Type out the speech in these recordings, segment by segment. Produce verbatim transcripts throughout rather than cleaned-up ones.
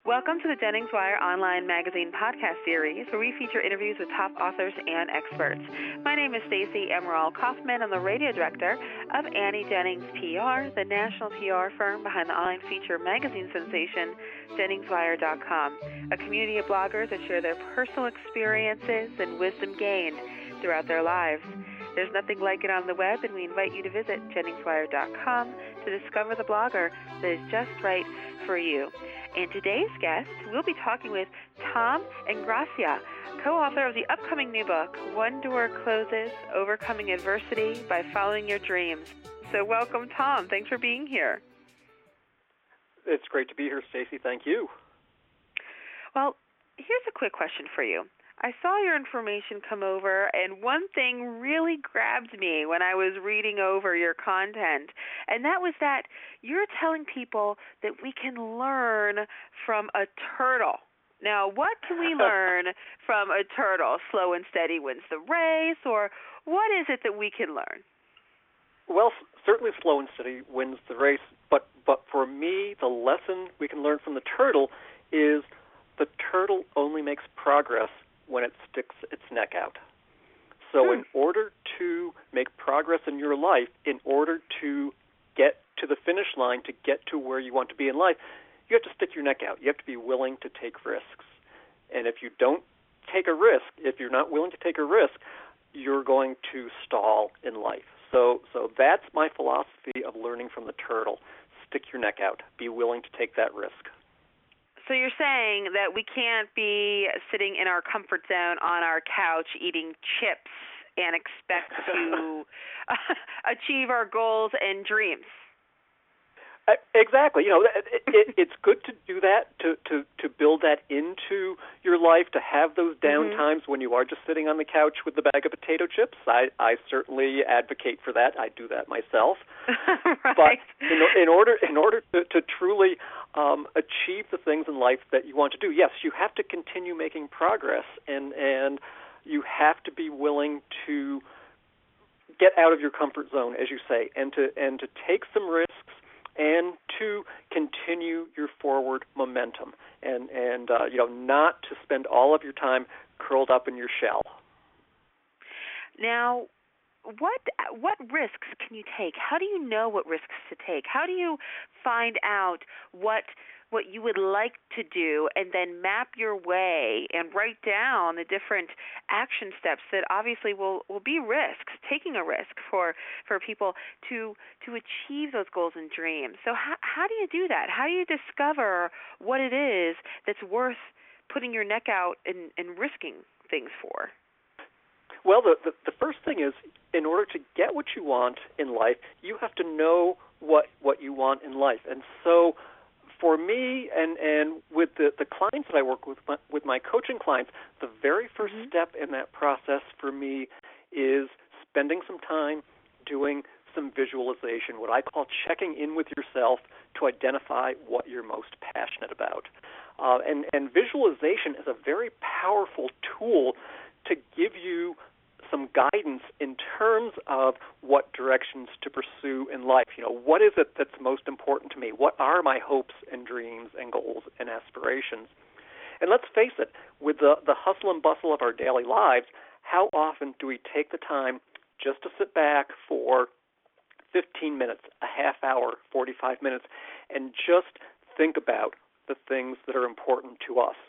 Welcome to the Jennings Wire Online Magazine podcast series, where we feature interviews with top authors and experts. My name is Stacey Emerald Kaufman. I'm the radio director of Annie Jennings P R, the national P R firm behind the online feature magazine sensation, Jennings Wire dot com, a community of bloggers that share their personal experiences and wisdom gained throughout their lives. There's nothing like it on the web, and we invite you to visit Jennings Wire dot com to discover the blogger that is just right for you. And today's guest, we'll be talking with Tom Ingrassia, co-author of the upcoming new book, One Door Closes, Overcoming Adversity by Following Your Dreams. So welcome, Tom. Thanks for being here. It's great to be here, Stacey. Thank you. Well, here's a quick question for you. I saw your information come over, and one thing really grabbed me when I was reading over your content, and that was that you're telling people that we can learn from a turtle. Now, what can we learn from a turtle? Slow and steady wins the race, or what is it that we can learn? Well, certainly slow and steady wins the race, but, but for me, the lesson we can learn from the turtle is the turtle only makes progress when it sticks its neck out. So hmm. in order to make progress in your life, in order to get to the finish line, to get to where you want to be in life, you have to stick your neck out. You have to be willing to take risks. And if you don't take a risk, if you're not willing to take a risk, you're going to stall in life. So, so that's my philosophy of learning from the turtle. Stick your neck out. Be willing to take that risk. So you're saying that we can't be sitting in our comfort zone on our couch eating chips and expect to achieve our goals and dreams. Uh, exactly. You know, it, it, it's good to do that, to, to, to build that into your life, to have those down mm-hmm. times when you are just sitting on the couch with the bag of potato chips. I, I certainly advocate for that. I do that myself. Right. But in, in order in order to, to truly um, achieve the things in life that you want to do, yes, you have to continue making progress, and and you have to be willing to get out of your comfort zone, as you say, and to and to take some risks, and to continue your forward momentum, and and uh, you know, not to spend all of your time curled up in your shell. Now, what what risks can you take? How do you know what risks to take? How do you find out what what you would like to do, and then map your way and write down the different action steps that obviously will, will be risks, taking a risk for, for people to to achieve those goals and dreams. So how, how do you do that? How do you discover what it is that's worth putting your neck out and, and risking things for? Well, the, the the first thing is, in order to get what you want in life, you have to know what what you want in life. And so for me, and, and with the, the clients that I work with, my, with my coaching clients, the very first mm-hmm. step in that process for me is spending some time doing some visualization, what I call checking in with yourself to identify what you're most passionate about. Uh, and, and visualization is a very powerful tool to give you some guidance in terms of what directions to pursue in life. You know, what is it that's most important to me? What are my hopes and dreams and goals and aspirations? And let's face it, with the, the hustle and bustle of our daily lives, how often do we take the time just to sit back for fifteen minutes, a half hour, forty-five minutes, and just think about the things that are important to us?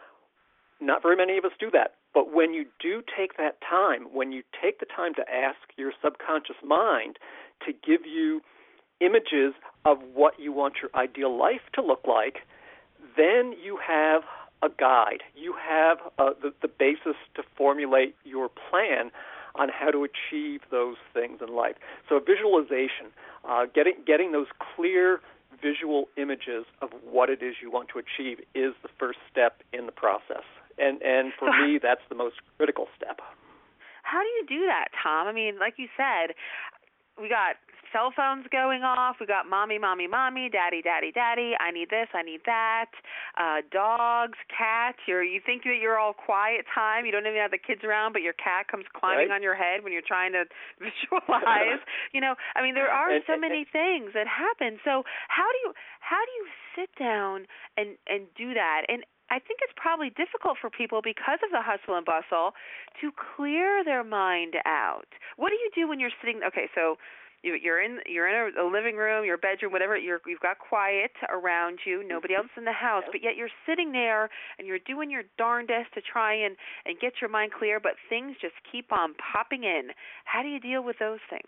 Not very many of us do that. But when you do take that time, when you take the time to ask your subconscious mind to give you images of what you want your ideal life to look like, then you have a guide. You have uh, the, the basis to formulate your plan on how to achieve those things in life. So visualization, uh, getting getting those clear visual images of what it is you want to achieve is the first step in the process. And and for so me, that's the most critical step. How do you do that, Tom? I mean, like you said, we got cell phones going off. We got mommy, mommy, mommy, daddy, daddy, daddy. I need this, I need that. Uh, dogs, cats. You're, you think that you're all quiet time. You don't even have the kids around, but your cat comes climbing right. on your head when you're trying to visualize. You know, I mean, there are and, so and, many things that happen. So how do you how do you sit down and and do that? And I think it's probably difficult for people because of the hustle and bustle to clear their mind out. What do you do when you're sitting? Okay, so you, you're in you're in a, a living room, your bedroom, whatever. You're, you've got quiet around you, nobody else in the house, but yet you're sitting there and you're doing your darndest to try and, and get your mind clear, but things just keep on popping in. How do you deal with those things?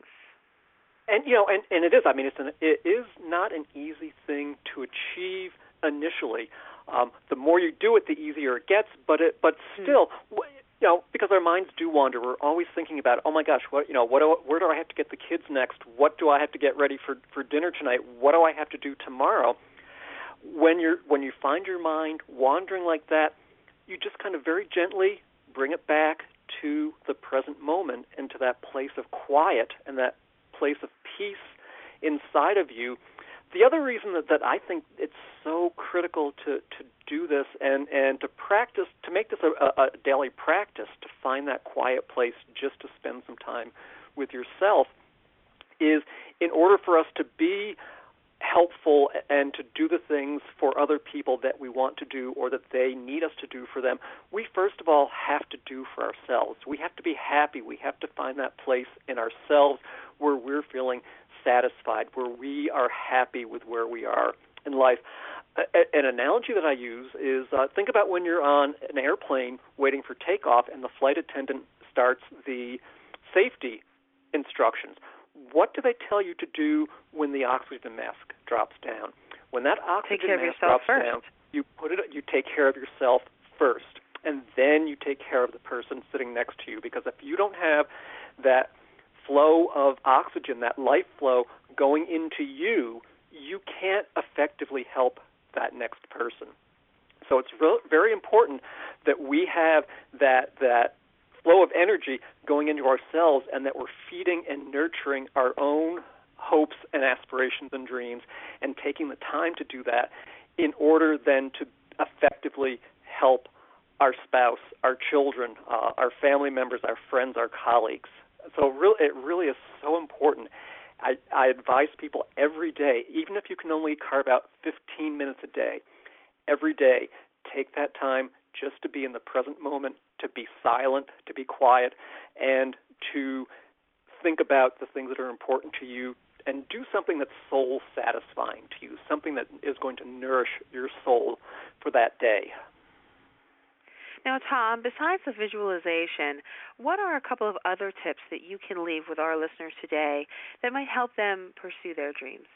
And you know, and, and it is. I mean, it's an, it is not an easy thing to achieve initially. Um, the more you do it, the easier it gets. But it, but still, mm. you know, because our minds do wander, we're always thinking about, oh my gosh, what you know, what do, where do I have to get the kids next? What do I have to get ready for, for dinner tonight? What do I have to do tomorrow? When you're when you find your mind wandering like that, you just kind of very gently bring it back to the present moment and to that place of quiet and that place of peace inside of you. The other reason that, that I think it's so critical to, to do this and, and to practice, to make this a, a daily practice, to find that quiet place just to spend some time with yourself, is in order for us to be helpful and to do the things for other people that we want to do or that they need us to do for them, we first of all have to do for ourselves. We have to be happy. We have to find that place in ourselves where we're feeling satisfied, where we are happy with where we are in life. An analogy that I use is uh, think about when you're on an airplane waiting for takeoff and the flight attendant starts the safety instructions. What do they tell you to do when the oxygen mask drops down? When that oxygen mask drops first. down, you put it. You take care of yourself first, and then you take care of the person sitting next to you. Because if you don't have that flow of oxygen, that life flow going into you, you can't effectively help that next person. So it's re- very important that we have that that flow of energy going into ourselves and that we're feeding and nurturing our own hopes and aspirations and dreams and taking the time to do that in order then to effectively help our spouse, our children, uh, our family members, our friends, our colleagues. So it really, it really is so important. I, I advise people every day, even if you can only carve out fifteen minutes a day, every day, take that time just to be in the present moment, to be silent, to be quiet, and to think about the things that are important to you and do something that's soul-satisfying to you, something that is going to nourish your soul for that day. Now, Tom, besides the visualization, what are a couple of other tips that you can leave with our listeners today that might help them pursue their dreams?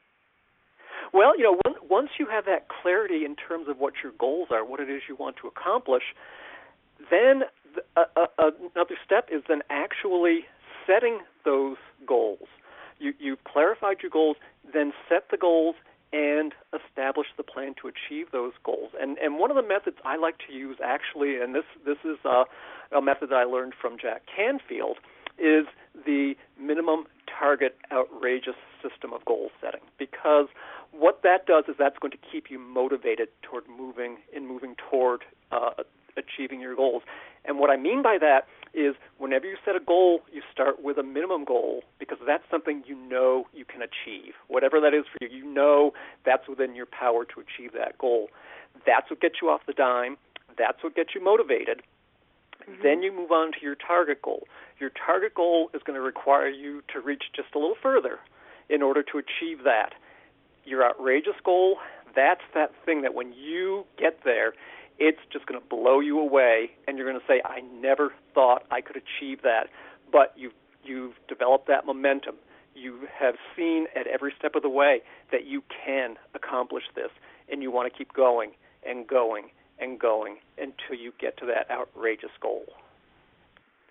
Well, you know, once you have that clarity in terms of what your goals are, what it is you want to accomplish, then uh, uh, another step is then actually setting those goals. You, you've clarified your goals, then set the goals and establish the plan to achieve those goals. And and one of the methods I like to use actually, and this, this is uh, a method that I learned from Jack Canfield, is the minimum target outrageous system of goal setting. Because what that does is that's going to keep you motivated toward moving and moving toward uh, achieving your goals. And what I mean by that is whenever you set a goal, you start with a minimum goal because that's something you know you can achieve. Whatever that is for you, you know that's within your power to achieve that goal. That's what gets you off the dime. That's what gets you motivated. Mm-hmm. Then you move on to your target goal. Your target goal is going to require you to reach just a little further in order to achieve that. Your outrageous goal, that's that thing that when you get there, it's just going to blow you away, and you're going to say, I never thought I could achieve that. But you've, you've developed that momentum. You have seen at every step of the way that you can accomplish this, and you want to keep going and going and going until you get to that outrageous goal.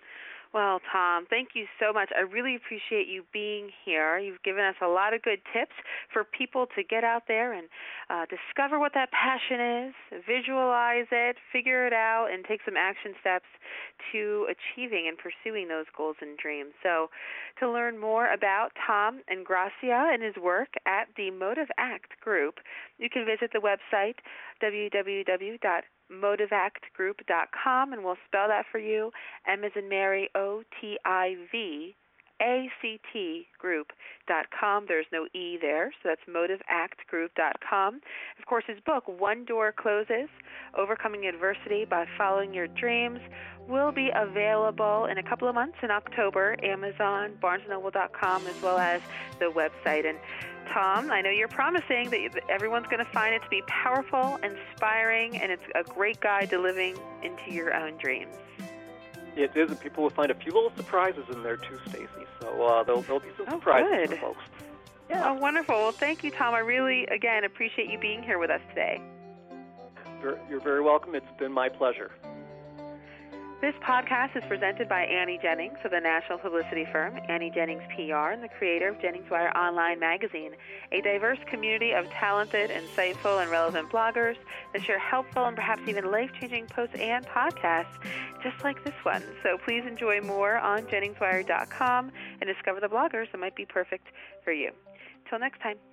Well, Tom, thank you so much. I really appreciate you being here. You've given us a lot of good tips for people to get out there and uh, discover what that passion is, visualize it, figure it out, and take some action steps to achieving and pursuing those goals and dreams. So to learn more about Tom Ingrassia and his work at the Motive Act Group, you can visit the website w w w dot motive act group dot com, and we'll spell that for you, M as in Mary, O T I V A C T group dot com. There's no E there, so that's motive act group dot com. Of course, his book, One Door Closes, Overcoming Adversity by Following Your Dreams, will be available in a couple of months in October, Amazon, barnes and noble dot com, as well as the website. And Tom, I know you're promising that everyone's going to find it to be powerful, inspiring, and it's a great guide to living into your own dreams. It is, and people will find a few little surprises in there too, Stacy. So uh, there'll, there'll be some oh, surprises good. for folks. Yeah. Oh, wonderful. Well, thank you, Tom. I really, again, appreciate you being here with us today. You're, you're very welcome. It's been my pleasure. This podcast is presented by Annie Jennings of the national publicity firm Annie Jennings P R and the creator of Jennings Wire Online Magazine, a diverse community of talented, insightful, and relevant bloggers that share helpful and perhaps even life-changing posts and podcasts just like this one. So please enjoy more on jennings wire dot com and discover the bloggers that might be perfect for you. Till next time.